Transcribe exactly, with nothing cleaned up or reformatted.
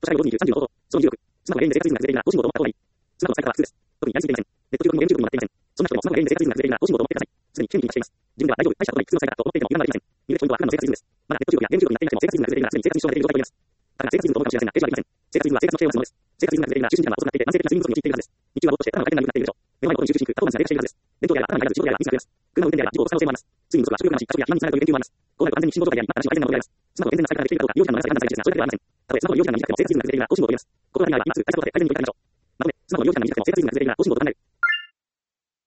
社会をごにじゅう、さんじゅうの方法、そのにじゅうろく、スマホやゲームで生活リズムが崩れているな、更新ボタンを押した方がいい。スマホの使い方は普通です。特にやりすぎていません。ネット中毒もゲーム中毒にもなっていません。そんな人もスマホやゲームで生活リズムが崩れているな、更新ボタンを押してください。すでに準備しています。自分では大丈夫、大したことない、普通の使い方と思っていても油断はできません。入れポイントはあくまでも生活リズムです。まだネット中毒やゲーム中毒になっていなくても生活リズムが崩れているならすでに生活に支障が出ている状態と言えます。だから生活リズムと思うかもしれませんが、定常はありません。生活リズムは生活の形を成すものです。生活リズムが崩れているなら中心時間は遅くなっていて慢性的な睡眠不足に陥っているはずです。日中はぼーっとして頭の回転が緩くなっているでしょう。目の前のことに集中しにくく、過去に集中しているはずです。伝統であれば頭にある仕事であればミスが出ます。車の運転であれば事故を起こす可能性もあります。睡眠不足は食欲の話、家族や肥満につながるという研究もあります。こうなると完全に心臓状態であり、また話を改善なものであります。スマホを健全な使い方ができているかどうか、利用時間の長さが判断されるですが、それだけではありません。たとえスマホの利用時間が短くても生活リズムが崩れているなら更新ボタンを押します。心がけには今すぐ大したことで改善に取り組みましょう。まとめ、スマホの利用時間が短くても生活リズムが崩れているなら更新ボタンを考える。